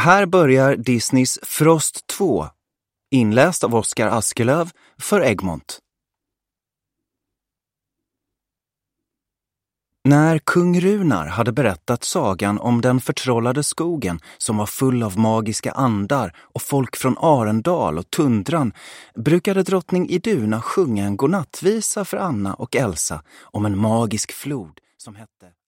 Här börjar Disneys Frost 2, inläst av Oskar Askelöv för Egmont. När kung Runar hade berättat sagan om den förtrollade skogen som var full av magiska andar och folk från Arendal och tundran, brukade drottning Iduna sjunga en godnattvisa för Anna och Elsa om en magisk flod som hette